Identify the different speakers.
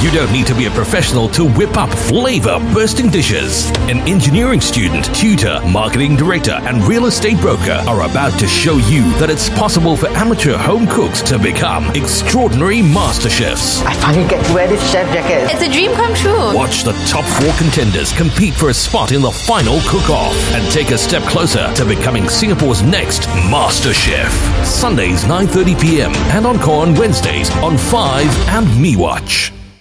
Speaker 1: You don't need to be a professional to whip up flavor-bursting dishes. An engineering student, tutor, marketing director, and real estate broker are about to show you that it's possible for amateur home cooks to become extraordinary master chefs.
Speaker 2: I finally get to wear this chef jacket.
Speaker 3: It's a dream come true.
Speaker 1: Watch the top 4 contenders compete for a spot in the final cook-off and take a step closer to becoming Singapore's next master chef. Sundays 9:30 p.m. and on Wednesdays on 5 and MeWatch.